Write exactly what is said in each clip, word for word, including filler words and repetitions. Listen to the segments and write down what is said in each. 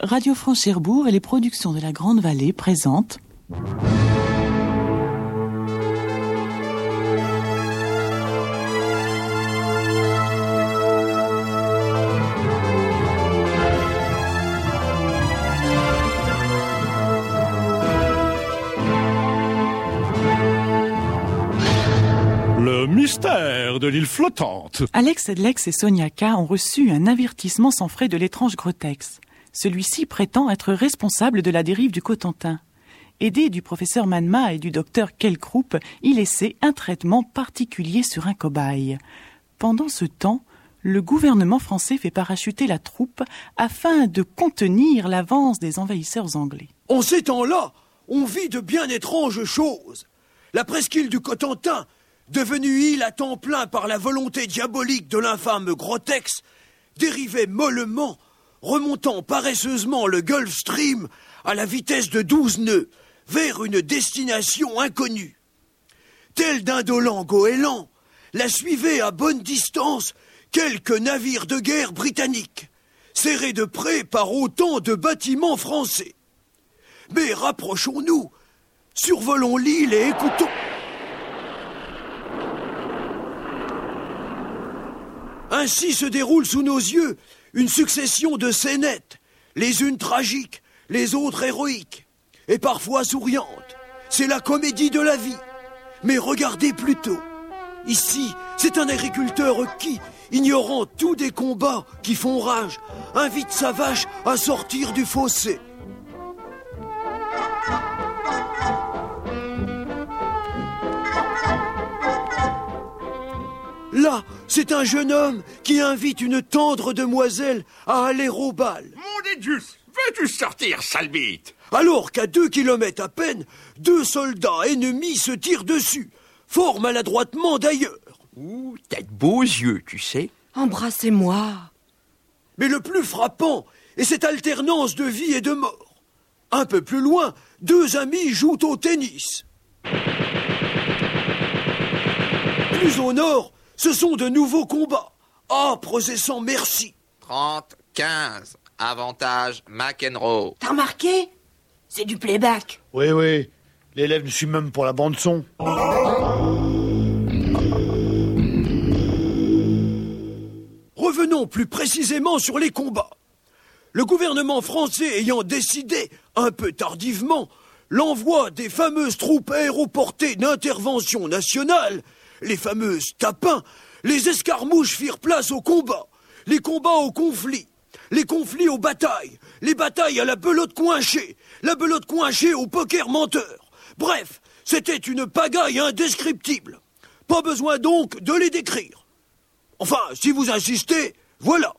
Radio France Cherbourg et les productions de la Grande Vallée présentent... Le mystère de l'île flottante. Alex Edlex et Sonia K ont reçu un avertissement sans frais de l'étrange Grotex. Celui-ci prétend être responsable de la dérive du Cotentin. Aidé du professeur Manma et du docteur Kelkroup, il essaie un traitement particulier sur un cobaye. Pendant ce temps, le gouvernement français fait parachuter la troupe afin de contenir l'avance des envahisseurs anglais. En ces temps-là, on vit de bien étranges choses. La presqu'île du Cotentin, devenue île à temps plein par la volonté diabolique de l'infâme Grotex, dérivait mollement, remontant paresseusement le Gulf Stream à la vitesse de douze nœuds, vers une destination inconnue. Tel d'indolents goélands, la suivaient à bonne distance quelques navires de guerre britanniques, serrés de près par autant de bâtiments français. Mais rapprochons-nous, survolons l'île et écoutons. Ainsi se déroule sous nos yeux une succession de scénettes, les unes tragiques, les autres héroïques, et parfois souriantes. C'est la comédie de la vie. Mais regardez plutôt. Ici, c'est un agriculteur qui, ignorant tous des combats qui font rage, invite sa vache à sortir du fossé. Là, c'est un jeune homme qui invite une tendre demoiselle à aller au bal. Mon Dieu, veux-tu sortir, sale bite? Alors qu'à deux kilomètres à peine, deux soldats ennemis se tirent dessus, fort maladroitement d'ailleurs. Ouh, t'as de beaux yeux, tu sais. Embrassez-moi. Mais le plus frappant est cette alternance de vie et de mort. Un peu plus loin, deux amis jouent au tennis. Plus au nord, ce sont de nouveaux combats, âpres et sans merci. trente quinze, avantage McEnroe. T'as remarqué? C'est du playback. Oui, oui, l'élève ne suit même pour la bande-son. Revenons plus précisément sur les combats. Le gouvernement français ayant décidé, un peu tardivement, l'envoi des fameuses troupes aéroportées d'intervention nationale, les fameuses tapins, les escarmouches firent place aux combats, les combats aux conflits, les conflits aux batailles, les batailles à la belote coinchée, la belote coinchée au poker menteur. Bref, c'était une pagaille indescriptible. Pas besoin donc de les décrire. Enfin, si vous insistez, voilà.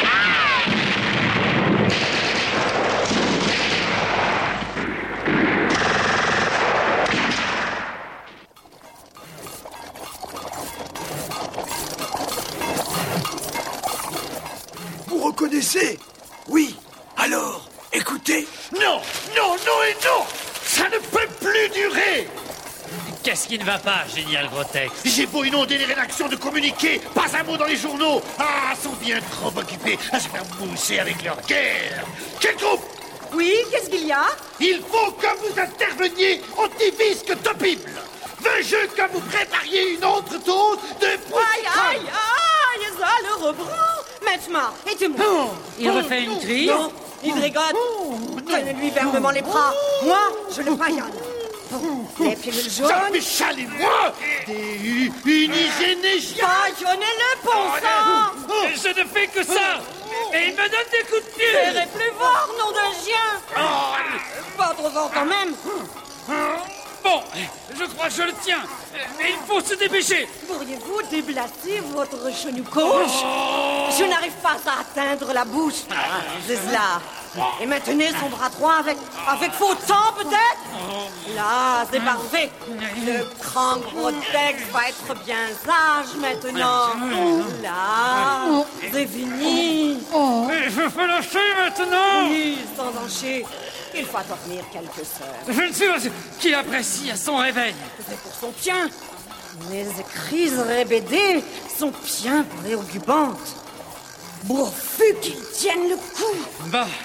Vous reconnaissez? Oui. Alors, écoutez. Non, non, non et non. Ça ne peut plus durer. Qu'est-ce qui ne va pas, génial Grotex? J'ai beau inonder les rédactions de communiqués, pas un mot dans les journaux. Ah, sont bien trop occupés à se faire mousser avec leur guerre. Quel groupe? Oui, qu'est-ce qu'il y a? Il faut que vous interveniez anti-bisque topible. Veux-je que vous prépariez une autre dose de... Aïe, aïe, aïe, ça le reprend. Maintenant, aidez-moi. Oh, Il oh, refait une non, crise? Non, il rigote. Oh, Tenez-lui fermement les bras. Moi, je le paillonne. Les pilules jaunes. Jean-Michel et moi, des unigénégiens. Paillonnez-le, bon sang. Je ne fais que ça. Et il me donne des coups de pied. Serrez plus fort, nom de chien. Pas trop fort quand même. Bon, je crois que je le tiens. Mais il faut se dépêcher. Pourriez-vous déblater votre genou gauche? Je n'arrive pas à atteindre la bouche. Ah, c'est cela. Et maintenez son bras droit avec, avec faux temps, peut-être? Là, c'est parfait. Le grand Grotex va être bien sage maintenant. Là, c'est fini. Mais je peux lâcher maintenant. Oui, sans encher. Il faut dormir quelques heures. Je ne suis pas qu'il apprécie à son réveil. C'est pour son bien. Les crises rébédées sont bien préoccupantes. Pourvu qu'il tienne le coup. Bah,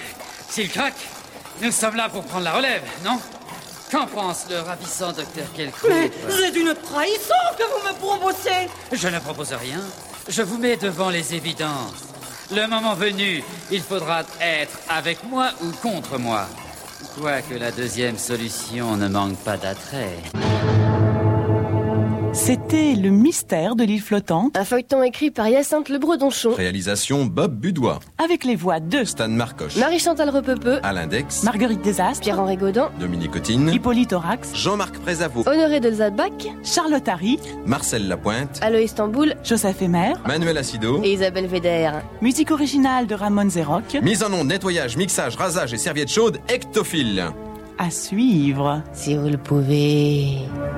S'il craque, nous sommes là pour prendre la relève, non? Qu'en pense le ravissant docteur Kelcroop? Mais c'est une trahison que vous me proposez. Je ne propose rien. Je vous mets devant les évidences. Le moment venu, il faudra être avec moi ou contre moi. Quoique la deuxième solution ne manque pas d'attrait. C'était Le mystère de l'île flottante. Un feuilleton écrit par Hyacinthe Le Bredonchon. Réalisation Bob Budois. Avec les voix de Stan Marcoche, Marie-Chantal Repepeux, Alain Dex, Marguerite Desastres, Pierre-Henri Gaudin, Dominique Cotine, Hippolyte Aurax, Jean-Marc Prézavot, Honoré de Zadbach, Charlotte Harry, Marcel Lapointe, Aloïs Tamboul, Joseph Emer, Manuel Acido, et Isabelle Véder. musique originale de Ramon Zerroc. mise en onde, nettoyage, mixage, rasage et serviette chaude, Ectophile. À suivre. Si vous le pouvez...